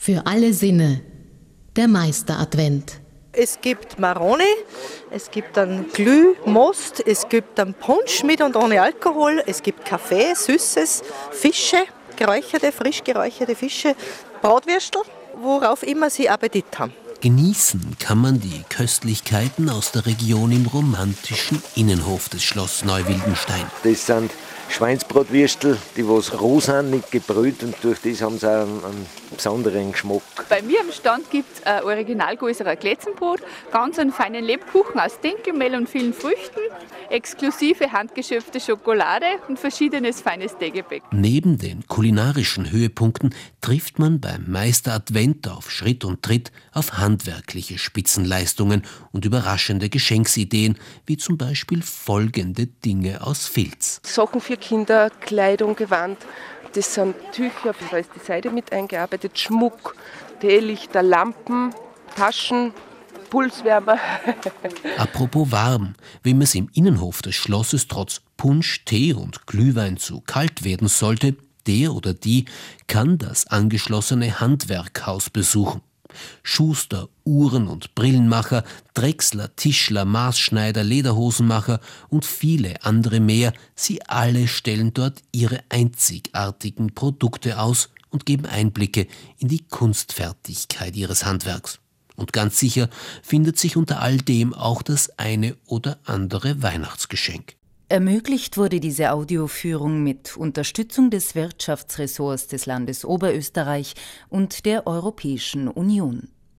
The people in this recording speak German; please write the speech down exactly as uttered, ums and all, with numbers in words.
Für alle Sinne, der Meisteradvent. Es gibt Maroni, es gibt dann Glüh, Most, es gibt dann Punsch mit und ohne Alkohol, es gibt Kaffee, Süßes, Fische, geräucherte, frisch geräucherte Fische, Bratwürstel, worauf immer Sie Appetit haben. Genießen kann man die Köstlichkeiten aus der Region im romantischen Innenhof des Schloss Neuwildenstein. Das sind Schweinsbratwürstel, die was roh sind, nicht gebrüht, und durch das haben sie auch einen, einen besonderen Geschmack. Bei mir am Stand gibt es ein Original-Gäuserer Glätzenbrot, ganz einen feinen Lebkuchen aus Dinkelmehl und vielen Früchten, exklusive handgeschöpfte Schokolade und verschiedenes feines Teegebäck. Neben den kulinarischen Höhepunkten trifft man beim Meisteradvent auf Schritt und Tritt auf handwerkliche Spitzenleistungen und überraschende Geschenksideen, wie zum Beispiel folgende Dinge aus Filz. Sachen für Kinder, Kleidung, Gewand, das sind Tücher, da ist die Seide mit eingearbeitet, Schmuck, Teelichter, Lampen, Taschen, Pulswärmer. Apropos warm, wem es im Innenhof des Schlosses trotz Punsch, Tee und Glühwein zu kalt werden sollte, der oder die kann das angeschlossene Handwerkhaus besuchen. Schuster, Uhren- und Brillenmacher, Drechsler, Tischler, Maßschneider, Lederhosenmacher und viele andere mehr, sie alle stellen dort ihre einzigartigen Produkte aus und geben Einblicke in die Kunstfertigkeit ihres Handwerks. Und ganz sicher findet sich unter all dem auch das eine oder andere Weihnachtsgeschenk. Ermöglicht wurde diese Audioführung mit Unterstützung des Wirtschaftsressorts des Landes Oberösterreich und der Europäischen Union.